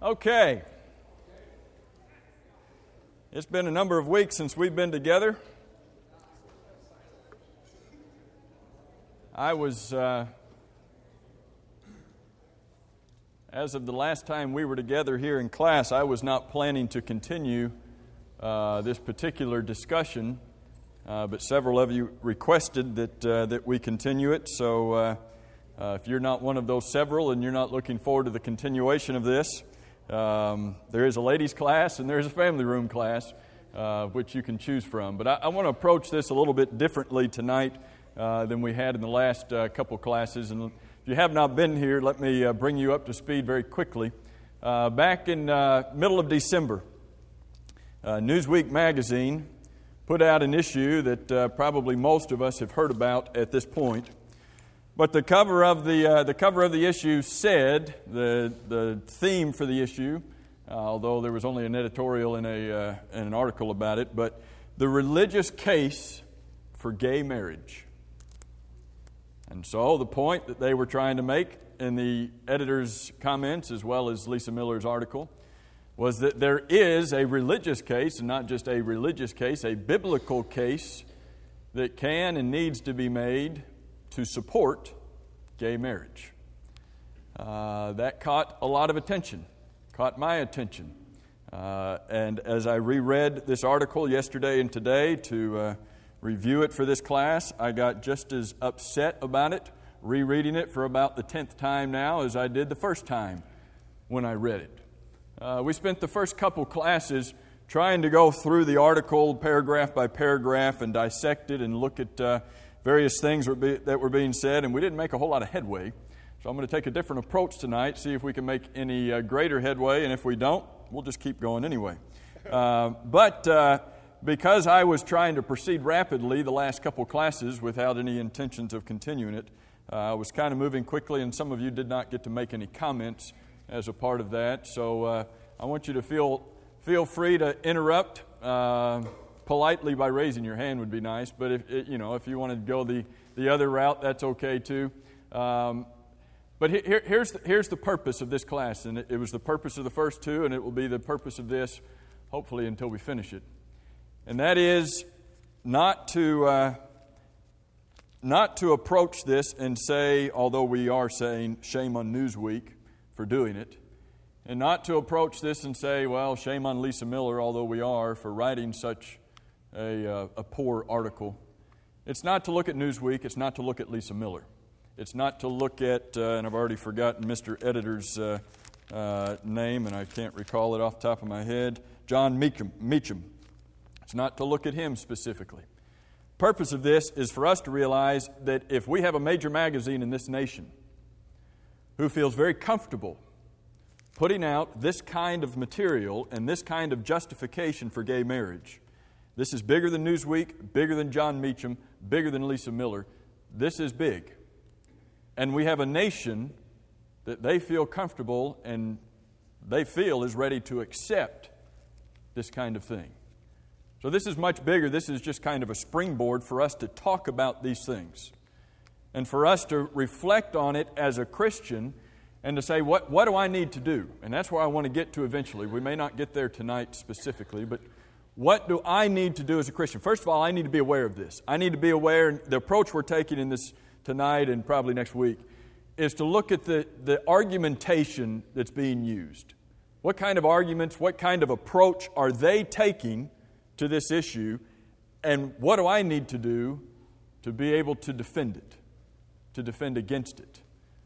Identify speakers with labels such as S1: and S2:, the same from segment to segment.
S1: Okay. It's been a number of weeks since we've been together. I was, as of the last time we were together here in class, I was not planning to continue this particular discussion, but several of you requested that we continue it. So if you're not one of those several and you're not looking forward to the continuation of this, there is a ladies' class and there is a family room class, which you can choose from. But I want to approach this a little bit differently tonight than we had in the last couple classes. And if you have not been here, let me bring you up to speed very quickly. Back in middle of December, Newsweek magazine put out an issue that probably most of us have heard about at this point. But the cover of the issue said, the theme for the issue, although there was only an editorial and an article about it, but the religious case for gay marriage. And so the point that they were trying to make in the editor's comments, as well as Lisa Miller's article, was that there is a religious case, and not just a religious case, a biblical case that can and needs to be made to support gay marriage. That caught a lot of attention, caught my attention. And as I reread this article yesterday and today to review it for this class, I got just as upset about it, rereading it for about the 10th time now as I did the first time when I read it. We spent the first couple classes trying to go through the article paragraph by paragraph and dissect it and look at various things that were being said, and we didn't make a whole lot of headway. So I'm going to take a different approach tonight, see if we can make any greater headway, and if we don't, we'll just keep going anyway. But because I was trying to proceed rapidly the last couple classes without any intentions of continuing it, I was kind of moving quickly, and some of you did not get to make any comments as a part of that. So I want you to feel free to interrupt. Politely by raising your hand would be nice, but if you want to go the other route, that's okay too. But here's the purpose of this class, and it was the purpose of the first two, and it will be the purpose of this, hopefully, until we finish it. And that is not to approach this and say, although we are saying shame on Newsweek for doing it, and not to approach this and say, well, shame on Lisa Miller, although we are, for writing such a poor article. It's not to look at Newsweek. It's not to look at Lisa Miller. It's not to look at, and I've already forgotten Mr. Editor's name, and I can't recall it off the top of my head, John Meacham. It's not to look at him specifically. Purpose of this is for us to realize that if we have a major magazine in this nation who feels very comfortable putting out this kind of material and this kind of justification for gay marriage, this is bigger than Newsweek, bigger than John Meacham, bigger than Lisa Miller. This is big. And we have a nation that they feel comfortable and they feel is ready to accept this kind of thing. So this is much bigger. This is just kind of a springboard for us to talk about these things and for us to reflect on it as a Christian and to say, what do I need to do? And that's where I want to get to eventually. We may not get there tonight specifically, but what do I need to do as a Christian? First of all, I need to be aware of this. I need to be aware, the approach we're taking in this tonight and probably next week is to look at the argumentation that's being used. What kind of arguments, what kind of approach are they taking to this issue, and what do I need to do to be able to defend it, to defend against it?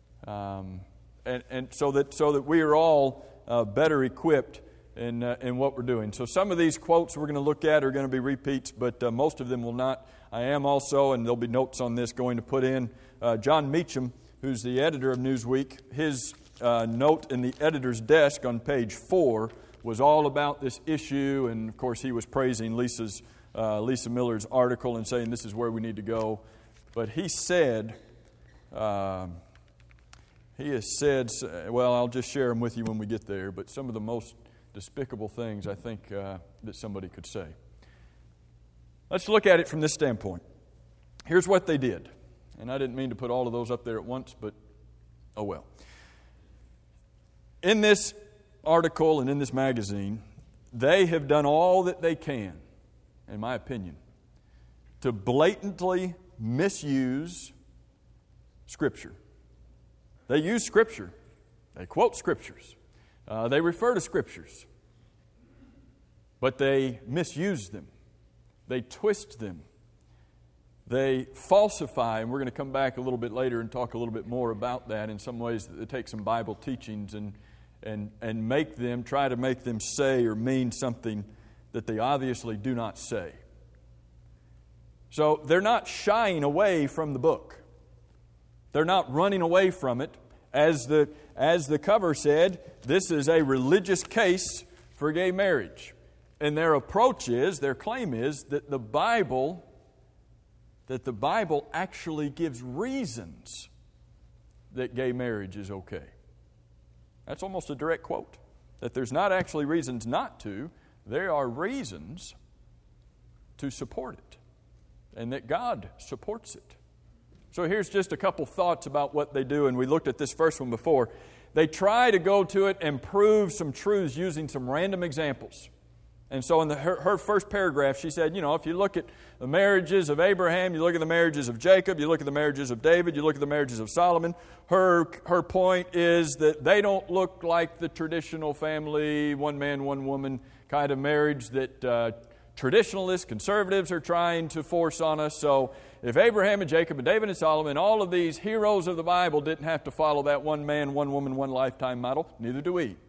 S1: And so that we are all better equipped in what we're doing. So some of these quotes we're going to look at are going to be repeats, but most of them will not. I am also, and there'll be notes on this, going to put in John Meacham, who's the editor of Newsweek. His note in the editor's desk on page 4 was all about this issue, and of course he was praising Lisa Miller's article and saying this is where we need to go. But he said, well, I'll just share them with you when we get there, but some of the most despicable things I think that somebody could say. Let's look at it from this standpoint. Here's what they did. And I didn't mean to put all of those up there at once, but oh well. In this article and in this magazine, they have done all that they can, in my opinion, to blatantly misuse Scripture. They use Scripture. They quote Scriptures. They refer to Scriptures. But they misuse them. They twist them. They falsify, and we're going to come back a little bit later and talk a little bit more about that. In some ways, they take some Bible teachings and try to make them say or mean something that they obviously do not say. So they're not shying away from the book. They're not running away from it. As the cover said, this is a religious case for gay marriage. And their claim is that the Bible actually gives reasons that gay marriage is okay. That's almost a direct quote. That there's not actually reasons not to, there are reasons to support it. And that God supports it. So here's just a couple thoughts about what they do, and we looked at this first one before. They try to go to it and prove some truths using some random examples. And so in her first paragraph, she said, if you look at the marriages of Abraham, you look at the marriages of Jacob, you look at the marriages of David, you look at the marriages of Solomon, her point is that they don't look like the traditional family, one man, one woman kind of marriage that traditionalists, conservatives are trying to force on us. So if Abraham and Jacob and David and Solomon, all of these heroes of the Bible didn't have to follow that one man, one woman, one lifetime model, neither do we.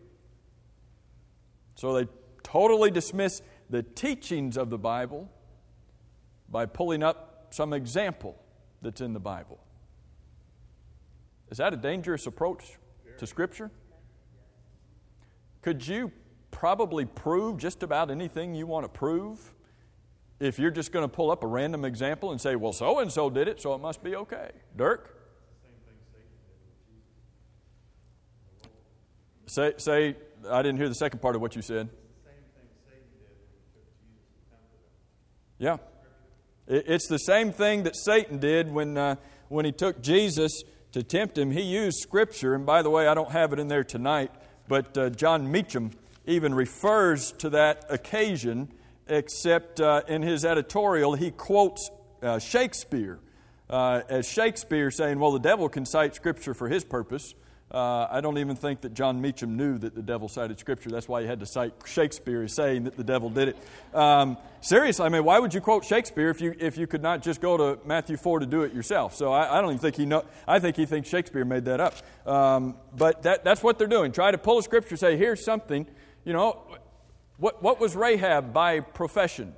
S1: So they totally dismiss the teachings of the Bible by pulling up some example that's in the Bible. Is that a dangerous approach to Scripture? Could you probably prove just about anything you want to prove if you're just going to pull up a random example and say, well, so-and-so did it, so it must be okay? Dirk? Say, I didn't hear the second part of what you said. Yeah. It's the same thing that Satan did when he took Jesus to tempt him. He used Scripture, and by the way, I don't have it in there tonight, but John Meacham even refers to that occasion, except in his editorial, he quotes Shakespeare as Shakespeare saying, well, the devil can cite Scripture for his purpose. I don't even think that John Meacham knew that the devil cited Scripture. That's why he had to cite Shakespeare as saying that the devil did it. Seriously, I mean, why would you quote Shakespeare if you could not just go to Matthew 4 to do it yourself? So I don't even think he know. I think he thinks Shakespeare made that up. But that's what they're doing. Try to pull a Scripture, say, here's something. What was Rahab by profession?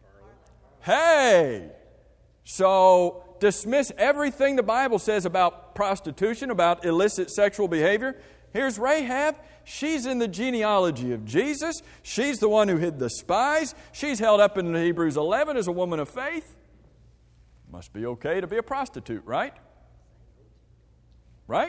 S1: Hey! So dismiss everything the Bible says about prostitution, about illicit sexual behavior. Here's Rahab. She's in the genealogy of Jesus. She's the one who hid the spies. She's held up in Hebrews 11 as a woman of faith. Must be okay to be a prostitute, right? Right?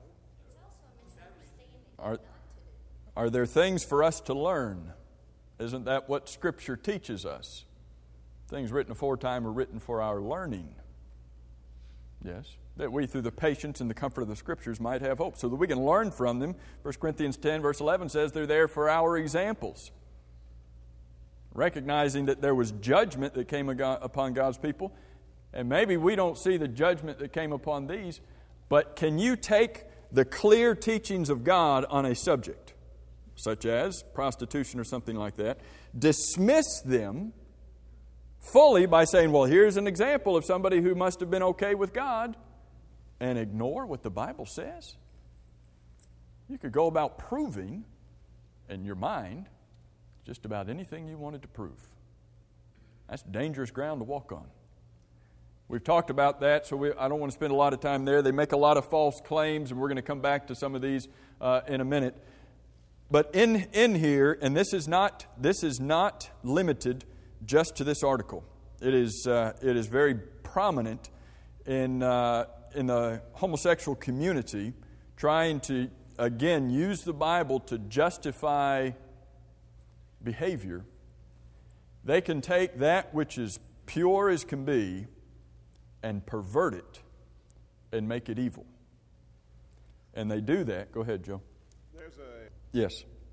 S1: Are there things for us to learn? Isn't that what Scripture teaches us? Things written aforetime are written for our learning. Yes, that we through the patience and the comfort of the Scriptures might have hope, so that we can learn from them. 1 Corinthians 10 verse 11 says they're there for our examples. Recognizing that there was judgment that came upon God's people, and maybe we don't see the judgment that came upon these, but can you take the clear teachings of God on a subject, such as prostitution or something like that, dismiss them fully by saying, well, here's an example of somebody who must have been okay with God, and ignore what the Bible says? You could go about proving in your mind just about anything you wanted to prove. That's dangerous ground to walk on. We've talked about that, so I don't want to spend a lot of time there. They make a lot of false claims, and we're going to come back to some of these in a minute. But in here, and this is not limited just to this article. It is very prominent in the homosexual community, trying to again use the Bible to justify behavior. They can take that which is pure as can be and pervert it and make it evil. And they do that. Go ahead, Joe.
S2: There's a
S1: yes.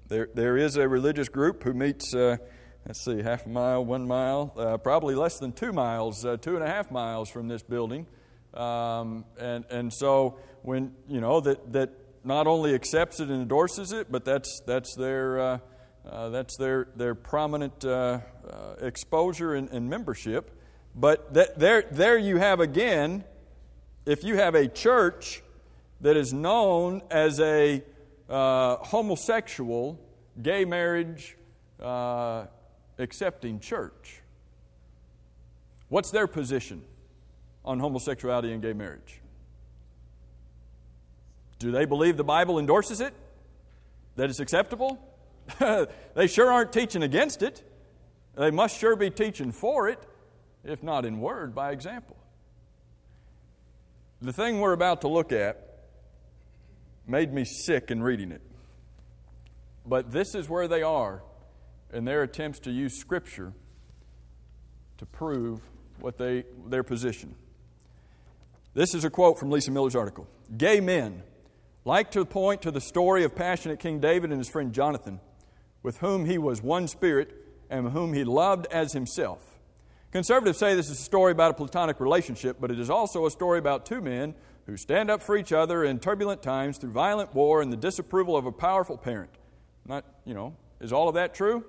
S1: There is a religious group who meets, half a mile, 1 mile, probably less than 2 miles, 2.5 miles from this building. And so when, that not only accepts it and endorses it, but that's their prominent exposure and membership. But there you have again, if you have a church that is known as a homosexual, gay marriage accepting church, what's their position on homosexuality and gay marriage? Do they believe the Bible endorses it? That it's acceptable? They sure aren't teaching against it. They must sure be teaching for it, if not in word, by example. The thing we're about to look at made me sick in reading it. But this is where they are in their attempts to use Scripture to prove their position. This is a quote from Lisa Miller's article. Gay men like to point to the story of passionate King David and his friend Jonathan, with whom he was one spirit and whom he loved as himself. Conservatives say this is a story about a platonic relationship, but it is also a story about two men who stand up for each other in turbulent times through violent war and the disapproval of a powerful parent. Is all of that true?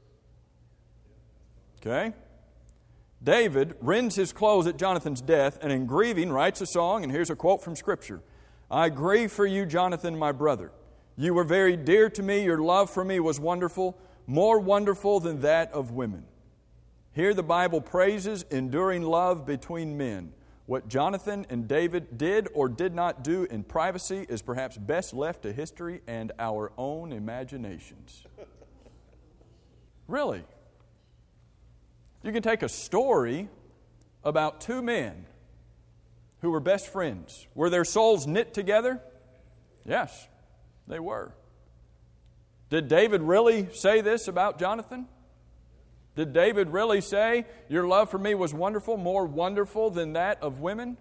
S1: Okay. David rends his clothes at Jonathan's death and in grieving writes a song, and here's a quote from Scripture. I grieve for you, Jonathan, my brother. You were very dear to me. Your love for me was wonderful, more wonderful than that of women. Here the Bible praises enduring love between men. What Jonathan and David did or did not do in privacy is perhaps best left to history and our own imaginations. Really? You can take a story about two men who were best friends. Were their souls knit together? Yes, they were. Did David really say this about Jonathan? Did David really say, your love for me was wonderful, more wonderful than that of women?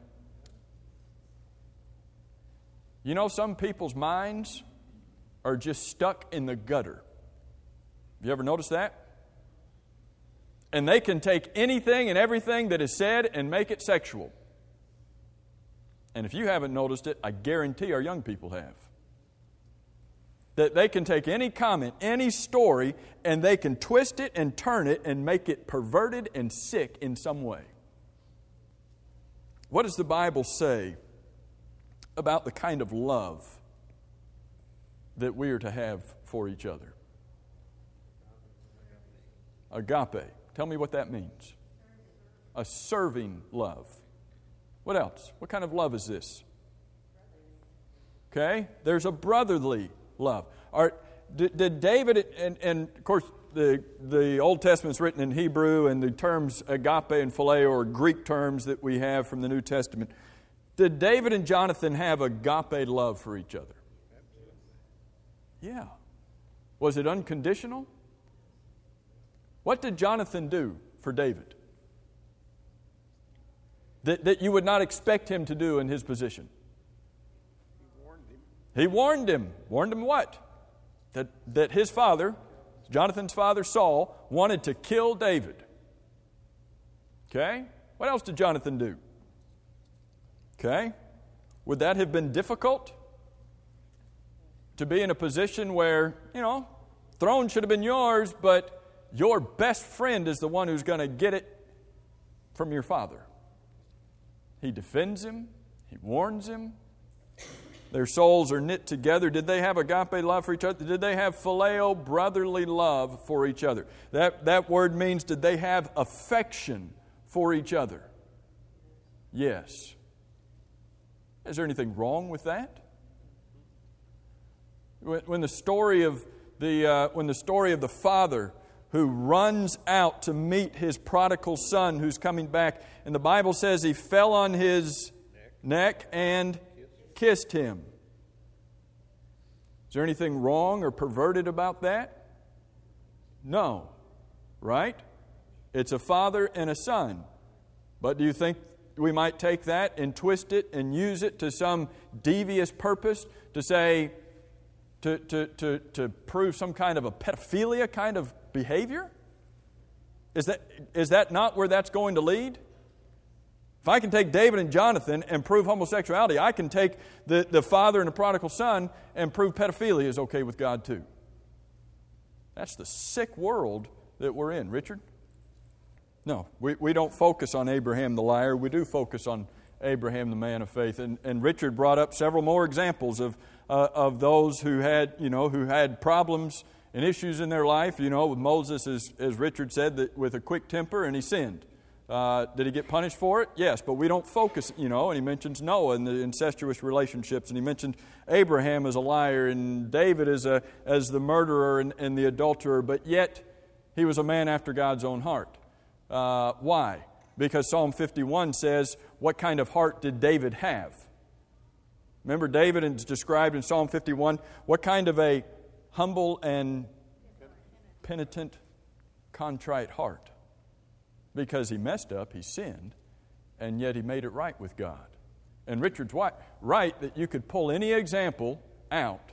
S1: Some people's minds are just stuck in the gutter. Have you ever noticed that? And they can take anything and everything that is said and make it sexual. And if you haven't noticed it, I guarantee our young people have. That they can take any comment, any story, and they can twist it and turn it and make it perverted and sick in some way. What does the Bible say about the kind of love that we are to have for each other? Agape. Tell me what that means. A serving love. What else? What kind of love is this? Okay, there's a brotherly love. Did David, and of course the Old Testament's written in Hebrew, and the terms agape and phileo are Greek terms that we have from the New Testament. Did David and Jonathan have agape love for each other? Yeah. Was it unconditional? What did Jonathan do for David that you would not expect him to do in his position? He warned him. Warned him what? That his father, Jonathan's father Saul, wanted to kill David. Okay? What else did Jonathan do? Okay? Would that have been difficult? To be in a position where, throne should have been yours, but your best friend is the one who's going to get it from your father. He defends him. He warns him. Their souls are knit together. Did they have agape love for each other? Did they have phileo, brotherly love for each other? That word means, did they have affection for each other? Yes. Is there anything wrong with that? When the story of the father who runs out to meet his prodigal son who's coming back, and the Bible says he fell on his neck and kissed him. Is there anything wrong or perverted about that? No. Right? It's a father and a son. But do you think we might take that and twist it and use it to some devious purpose to say, to prove some kind of a pedophilia kind of behavior? Is that not where that's going to lead? If I can take David and Jonathan and prove homosexuality, I can take the father and the prodigal son and prove pedophilia is okay with God too. That's the sick world that we're in. Richard? No, we don't focus on Abraham the liar. We do focus on Abraham the man of faith. And Richard brought up several more examples of those who had problems and issues in their life. With Moses, as Richard said, that with a quick temper, and he sinned. Did he get punished for it? Yes, but we don't focus, and he mentions Noah and the incestuous relationships, and he mentioned Abraham as a liar and David as the murderer and the adulterer, but yet he was a man after God's own heart. Why? Because Psalm 51 says, what kind of heart did David have? Remember, David is described in Psalm 51, what kind of a humble and penitent, contrite heart? Because he messed up, he sinned, and yet he made it right with God. And Richard's right that you could pull any example out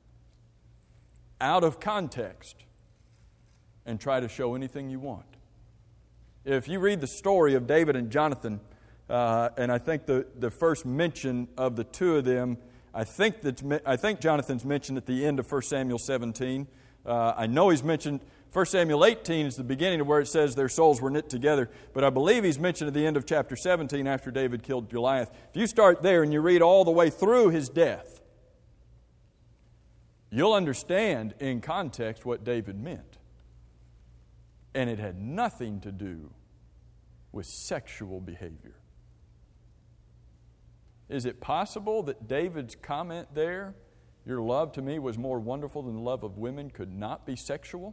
S1: of context and try to show anything you want. If you read the story of David and Jonathan, and I think the first mention of the two of them, I think Jonathan's mentioned at the end of 1 Samuel 17. I know he's mentioned 1 Samuel 18 is the beginning of where it says their souls were knit together, but I believe he's mentioned at the end of chapter 17 after David killed Goliath. If you start there and you read all the way through his death, you'll understand in context what David meant. And it had nothing to do with sexual behavior. Is it possible that David's comment there, your love to me was more wonderful than the love of women, could not be sexual?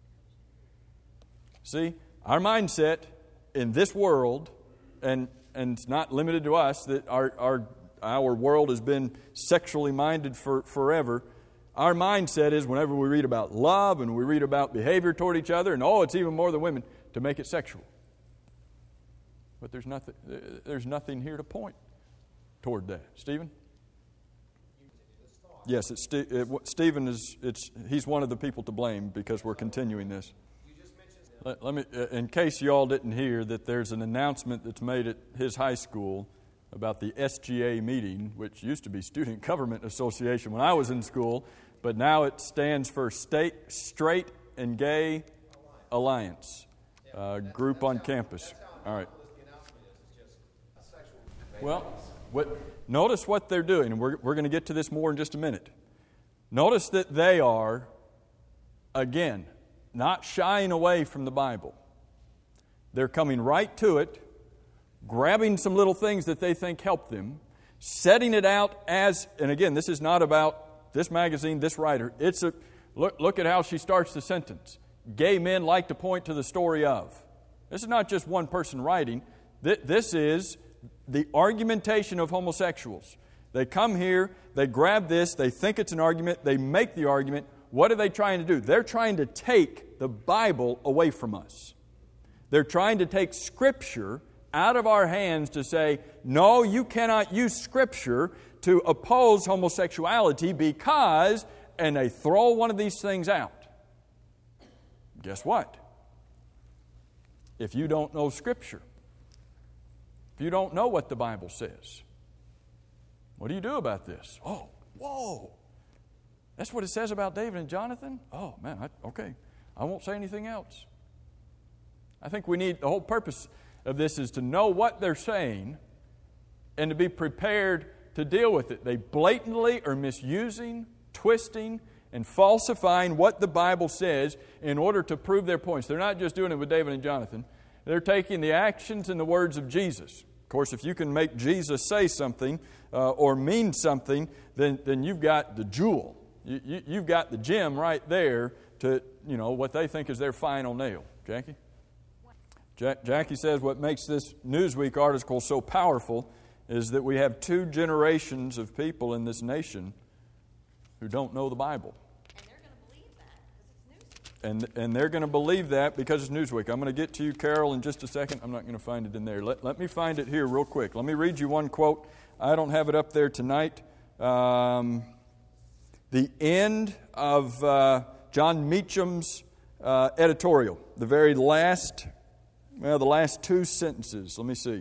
S1: See, our mindset in this world, and it's not limited to us, that our world has been sexually minded forever. Our mindset is whenever we read about love and we read about behavior toward each other, and it's even more than women, to make it sexual. But there's nothing here to point toward that. Stephen? Yes, Stephen he's one of the people to blame because we're continuing this. Let me, in case you all didn't hear, that there's an announcement that's made at his high school about the SGA meeting, which used to be Student Government Association when I was in school, but now it stands for Straight and Gay Alliance, group on campus. All right. Well, notice what they're doing, and we're going to get to this more in just a minute. Notice that they are, again, not shying away from the Bible. They're coming right to it, grabbing some little things that they think help them, setting it out as, and again, this is not about this magazine, this writer. It's look at how she starts the sentence. Gay men like to point to the story of. This is not just one person writing. This is the argumentation of homosexuals. They come here, they grab this, they think it's an argument, they make the argument. What are they trying to do? They're trying to take the Bible away from us. They're trying to take Scripture out of our hands to say, no, you cannot use Scripture to oppose homosexuality because, and they throw one of these things out. Guess what? If you don't know Scripture, if you don't know what the Bible says, what do you do about this? Oh, whoa! That's what it says about David and Jonathan? Oh, man, okay. I won't say anything else. I think the whole purpose of this is to know what they're saying and to be prepared to deal with it. They blatantly are misusing, twisting, and falsifying what the Bible says in order to prove their points. They're not just doing it with David and Jonathan. They're taking the actions and the words of Jesus. Of course, if you can make Jesus say something or mean something, then you've got the jewel. You've got the gem right there to, what they think is their final nail. Jackie? Jackie says what makes this Newsweek article so powerful is that we have 2 generations of people in this nation who don't know the Bible. And they're going to believe that because it's Newsweek. I'm going to get to you, Carol, in just a second. I'm not going to find it in there. Let me find it here real quick. Let me read you one quote. I don't have it up there tonight. the end of John Meacham's editorial, the very last, the last two sentences. Let me see.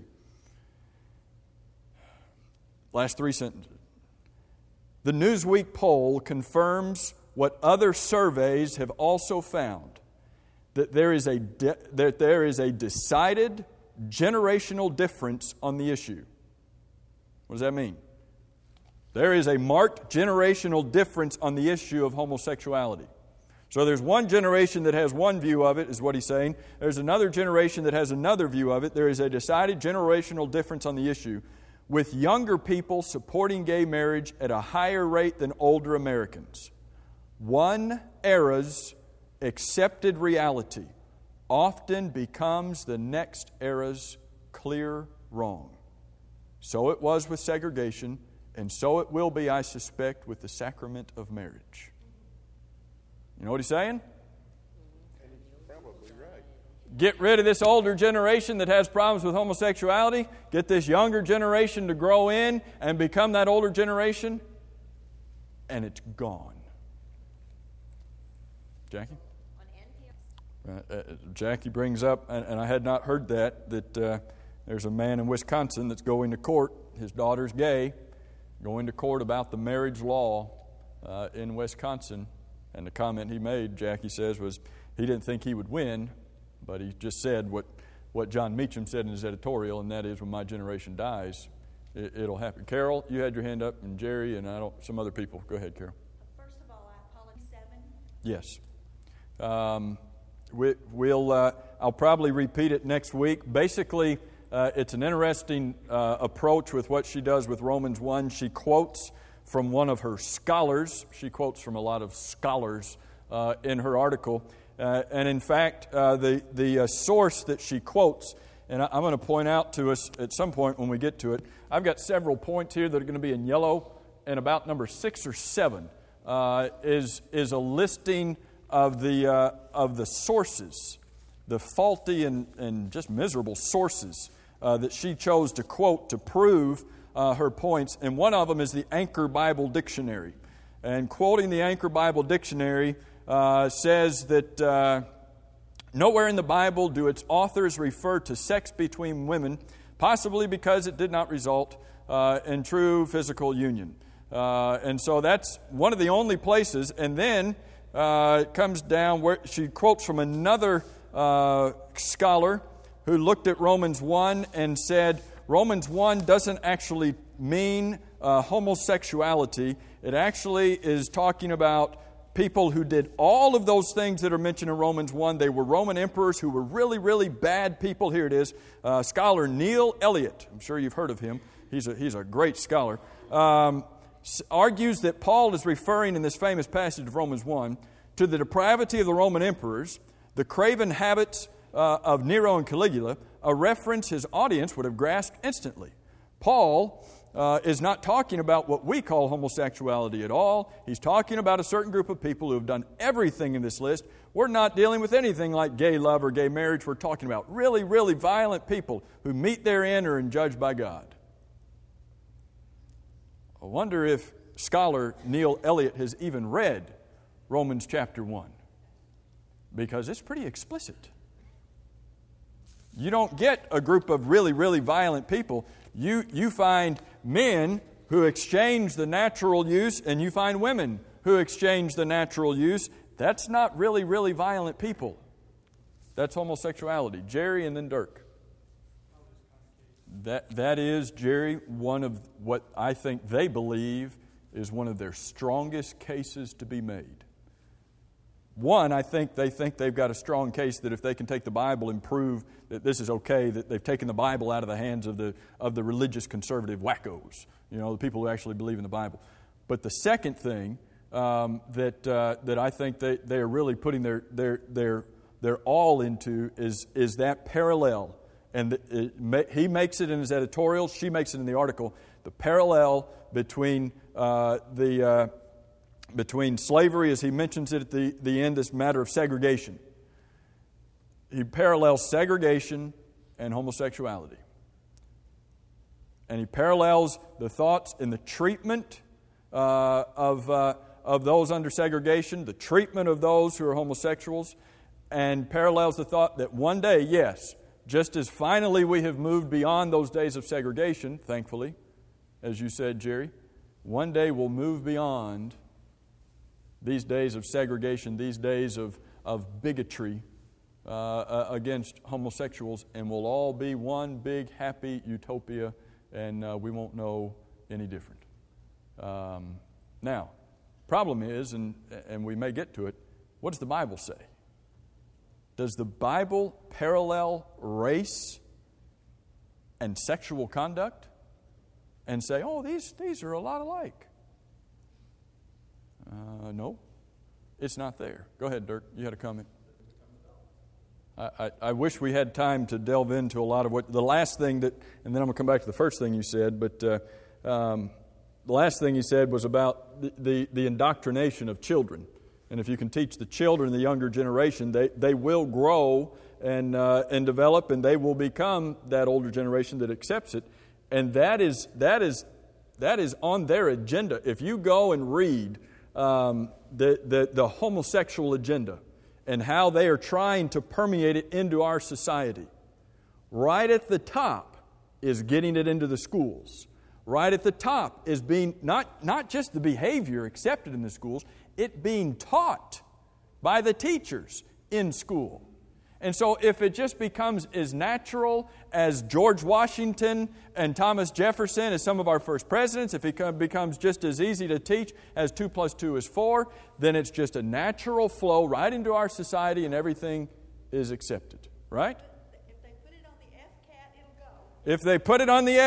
S1: Last three sentences. The Newsweek poll confirms what other surveys have also found, that there is a decided generational difference on the issue. What does that mean? There is a marked generational difference on the issue of homosexuality. So there's one generation that has one view of it, is what he's saying. There's another generation that has another view of it. There is a decided generational difference on the issue, with younger people supporting gay marriage at a higher rate than older Americans. One era's accepted reality often becomes the next era's clear wrong. So it was with segregation, and so it will be, I suspect, with the sacrament of marriage. You know what he's saying?
S2: Probably right.
S1: Get rid of this older generation that has problems with homosexuality. Get this younger generation to grow in and become that older generation, and it's gone. Jackie? Jackie brings up, and I had not heard that there's a man in Wisconsin that's going to court. His daughter's gay, going to court about the marriage law in Wisconsin. And the comment he made, Jackie says, was he didn't think he would win, but he just said what John Meacham said in his editorial, and that is, when my generation dies, it'll happen. Carol, you had your hand up, and Jerry, and some other people. Go ahead, Carol.
S3: First of all, I apologize. 7.
S1: Yes. I'll probably repeat it next week. Basically, it's an interesting approach with what she does with Romans 1. She quotes from one of her scholars. She quotes from a lot of scholars in her article. And in fact, the source that she quotes, and I'm going to point out to us at some point when we get to it, I've got several points here that are going to be in yellow, and about number 6 or 7 is a listing of the sources, the faulty and just miserable sources that she chose to quote to prove her points. And one of them is the Anchor Bible Dictionary. And quoting the Anchor Bible Dictionary says that nowhere in the Bible do its authors refer to sex between women, possibly because it did not result in true physical union. And so that's one of the only places. And then it comes down where she quotes from another scholar who looked at Romans 1 and said, Romans 1 doesn't actually mean homosexuality. It actually is talking about people who did all of those things that are mentioned in Romans 1. They were Roman emperors who were really, really bad people. Here it is. Scholar Neil Elliott, I'm sure you've heard of him. He's a great scholar. Argues that Paul is referring in this famous passage of Romans 1 to the depravity of the Roman emperors, the craven habits of Nero and Caligula, a reference his audience would have grasped instantly. Paul is not talking about what we call homosexuality at all. He's talking about a certain group of people who have done everything in this list. We're not dealing with anything like gay love or gay marriage. We're talking about really, really violent people who meet their end or are judged by God. I wonder if scholar Neil Elliott has even read Romans chapter 1, because it's pretty explicit. You don't get a group of really, really violent people. You find men who exchange the natural use, and you find women who exchange the natural use. That's not really, really violent people. That's homosexuality. Jerry and then Dirk. That is, Jerry, one of what I think they believe is one of their strongest cases to be made. One, I think they've got a strong case that if they can take the Bible and prove that this is okay, that they've taken the Bible out of the hands of the religious conservative wackos, the people who actually believe in the Bible. But the second thing that I think they are really putting their all into is that parallel. And he makes it in his editorial, she makes it in the article, the parallel between between slavery, as he mentions it at the end, this matter of segregation. He parallels segregation and homosexuality. And he parallels the thoughts and the treatment of of those under segregation, the treatment of those who are homosexuals, and parallels the thought that one day, yes, just as finally we have moved beyond those days of segregation, thankfully, as you said, Jerry, one day we'll move beyond these days of segregation, these days of bigotry against homosexuals, and we'll all be one big happy utopia, and we won't know any different. Now, problem is, and we may get to it, what does the Bible say? Does the Bible parallel race and sexual conduct and say, oh, these are a lot alike? No, it's not there. Go ahead, Dirk. You had a comment. I wish we had time to delve into a lot of what the last thing that, and then I'm going to come back to the first thing you said, but the last thing you said was about the indoctrination of children. And if you can teach the children, the younger generation, they will grow and develop, and they will become that older generation that accepts it. And that is on their agenda. If you go and read the homosexual agenda and how they are trying to permeate it into our society, right at the top is getting it into the schools. Right at the top is being not just the behavior accepted in the schools, it being taught by the teachers in school. And so if it just becomes as natural as George Washington and Thomas Jefferson as some of our first presidents, if it becomes just as easy to teach as 2 + 2 is 4, then it's just a natural flow right into our society and everything is accepted. Right?
S3: If they put it on the FCAT, it'll go.
S1: If they put it on the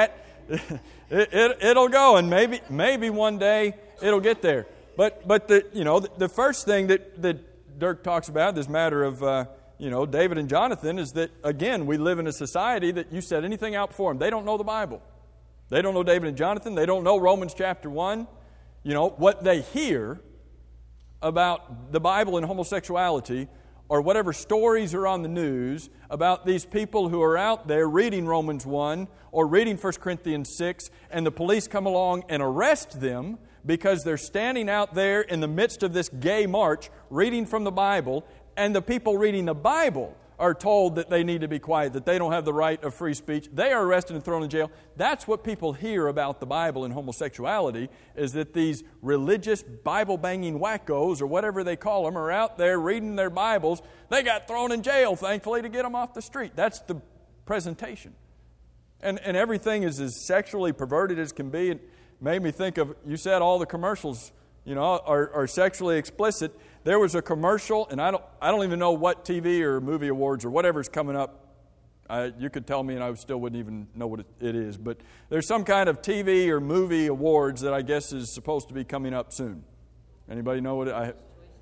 S1: FCAT, it'll go, and maybe one day it'll get there. But the first thing that Dirk talks about, this matter of David and Jonathan, is that, again, we live in a society that you set anything out before them. They don't know the Bible. They don't know David and Jonathan. They don't know Romans chapter 1. What they hear about the Bible and homosexuality, or whatever stories are on the news about these people who are out there reading Romans 1 or reading 1 Corinthians 6, and the police come along and arrest them because they're standing out there in the midst of this gay march reading from the Bible, and the people reading the Bible are told that they need to be quiet, that they don't have the right of free speech. They are arrested and thrown in jail. That's what people hear about the Bible and homosexuality, is that these religious Bible-banging wackos, or whatever they call them, are out there reading their Bibles. They got thrown in jail, thankfully, to get them off the street. That's the presentation. And everything is as sexually perverted as can be. It made me think of, you said all the commercials, are sexually explicit. There was a commercial, and I don't even know what TV or movie awards or whatever's coming up. You could tell me, and I still wouldn't even know what it is. But there's some kind of TV or movie awards that I guess is supposed to be coming up soon. Anybody know what it?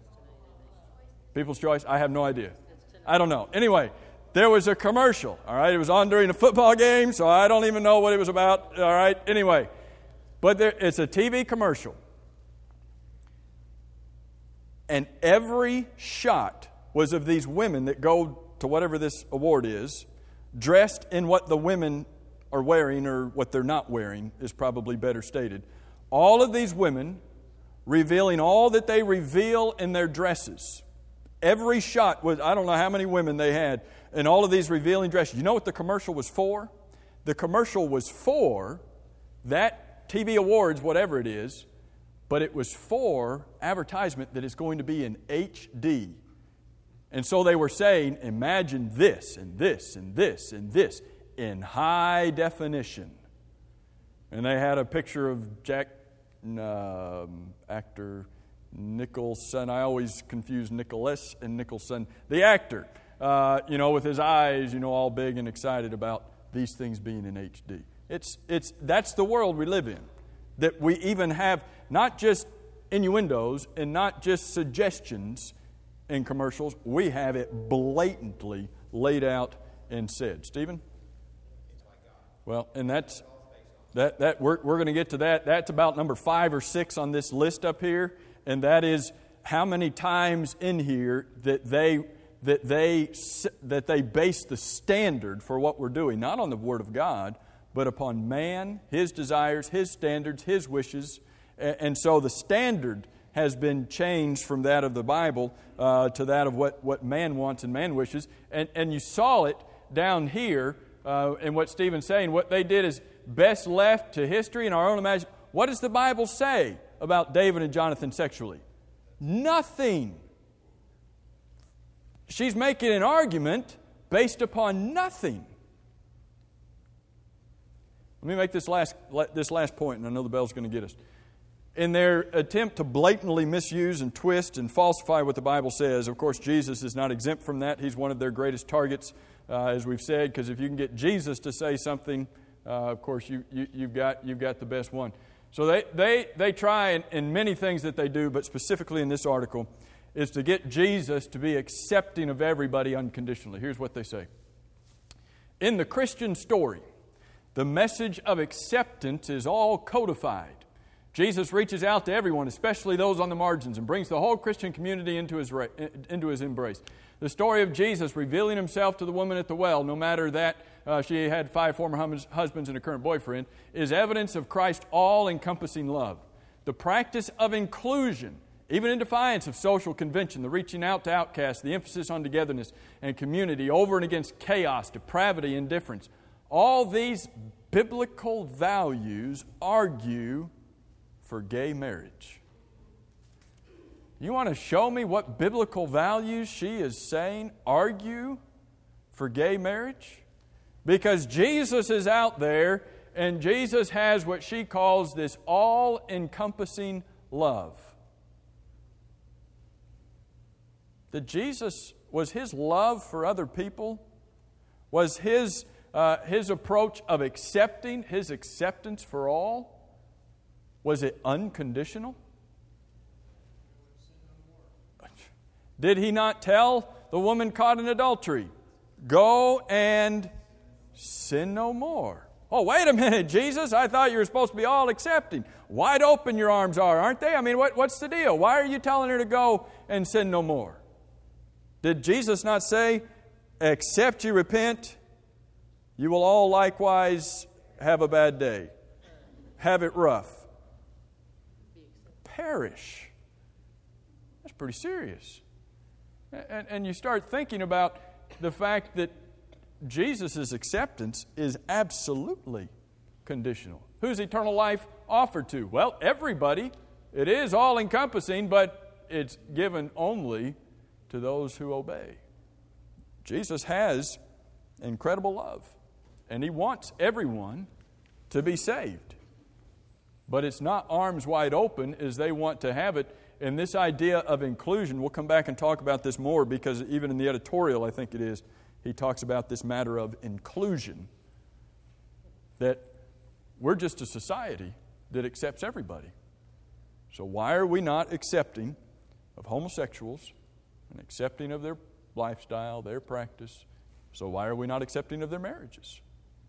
S1: People's Choice? I have no idea. I don't know. Anyway, there was a commercial. All right, it was on during a football game, so I don't even know what it was about. All right, anyway, but it's a TV commercial. And every shot was of these women that go to whatever this award is, dressed in what the women are wearing, or what they're not wearing is probably better stated. All of these women revealing all that they reveal in their dresses. Every shot was, I don't know how many women they had, and all of these revealing dresses. You know what the commercial was for? The commercial was for that TV awards, whatever it is, but it was for advertisement that is going to be in HD. And so they were saying, imagine this, and this, and this, and this, in high definition. And they had a picture of actor Nicholson. I always confuse Nicholas and Nicholson. The actor, with his eyes, all big and excited about these things being in HD. That's the world we live in. That we even have not just innuendos and not just suggestions in commercials. We have it blatantly laid out and said. Stephen? Well, and that we're going to get to that. That's about number 5 or 6 on this list up here, and that is how many times in here that they base the standard for what we're doing, not on the Word of God, but upon man, his desires, his standards, his wishes. And so the standard has been changed from that of the Bible to that of what man wants and man wishes. And you saw it down here in what Stephen's saying. What they did is best left to history and our own imagination. What does the Bible say about David and Jonathan sexually? Nothing. She's making an argument based upon nothing. Let me make this last point, and I know the bell's going to get us. In their attempt to blatantly misuse and twist and falsify what the Bible says, of course, Jesus is not exempt from that. He's one of their greatest targets, as we've said, because if you can get Jesus to say something, of course, you've got the best one. So they try in many things that they do, but specifically in this article, is to get Jesus to be accepting of everybody unconditionally. Here's what they say. In the Christian story, the message of acceptance is all codified. Jesus reaches out to everyone, especially those on the margins, and brings the whole Christian community into his embrace. The story of Jesus revealing himself to the woman at the well, no matter that she had 5 former husbands and a current boyfriend, is evidence of Christ's all-encompassing love. The practice of inclusion, even in defiance of social convention, the reaching out to outcasts, the emphasis on togetherness and community over and against chaos, depravity, indifference, all these biblical values argue for gay marriage. You want to show me what biblical values she is saying argue for gay marriage? Because Jesus is out there and Jesus has what she calls this all-encompassing love. That Jesus, was his love for other people, was his approach of accepting, his acceptance for all, was it unconditional? Did he not tell the woman caught in adultery, go and sin no more? Oh, wait a minute, Jesus, I thought you were supposed to be all accepting. Wide open your arms are, aren't they? I mean, what's the deal? Why are you telling her to go and sin no more? Did Jesus not say, except you repent, you will all likewise have a bad day, have it rough, perish? That's pretty serious. And you start thinking about the fact that Jesus' acceptance is absolutely conditional. Who's eternal life offered to? Well, everybody. It is all-encompassing, but it's given only to those who obey. Jesus has incredible love, and He wants everyone to be saved. But it's not arms wide open as they want to have it. And this idea of inclusion, we'll come back and talk about this more, because even in the editorial, I think it is, he talks about this matter of inclusion. That we're just a society that accepts everybody. So why are we not accepting of homosexuals and accepting of their lifestyle, their practice? So why are we not accepting of their marriages?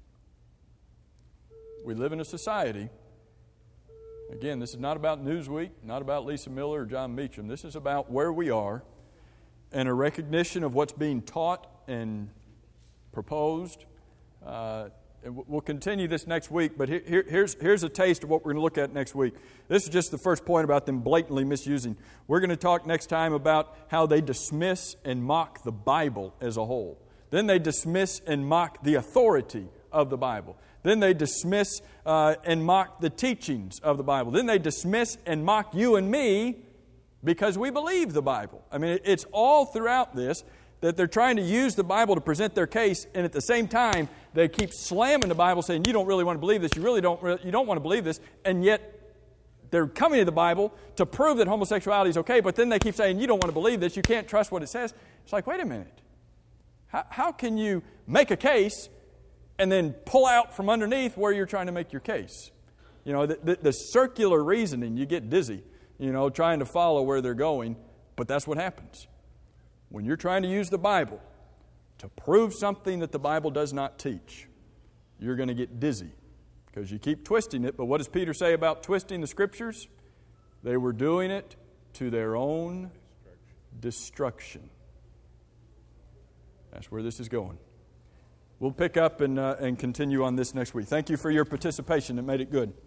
S1: We live in a society. Again, this is not about Newsweek, not about Lisa Miller or John Meacham. This is about where we are and a recognition of what's being taught and proposed. And we'll continue this next week, but here's a taste of what we're going to look at next week. This is just the first point about them blatantly misusing. We're going to talk next time about how they dismiss and mock the Bible as a whole. Then they dismiss and mock the authority of the Bible. Then they dismiss and mock the teachings of the Bible. Then they dismiss and mock you and me because we believe the Bible. I mean, it's all throughout this that they're trying to use the Bible to present their case, and at the same time, they keep slamming the Bible, saying, you don't really want to believe this, you don't want to believe this, and yet they're coming to the Bible to prove that homosexuality is okay, but then they keep saying, you don't want to believe this, you can't trust what it says. It's like, wait a minute. How can you make a case and then pull out from underneath where you're trying to make your case? You know, the circular reasoning, you get dizzy, trying to follow where they're going, but that's what happens. When you're trying to use the Bible to prove something that the Bible does not teach, you're going to get dizzy because you keep twisting it. But what does Peter say about twisting the Scriptures? They were doing it to their own destruction. That's where this is going. We'll pick up and continue on this next week. Thank you for your participation. It made it good.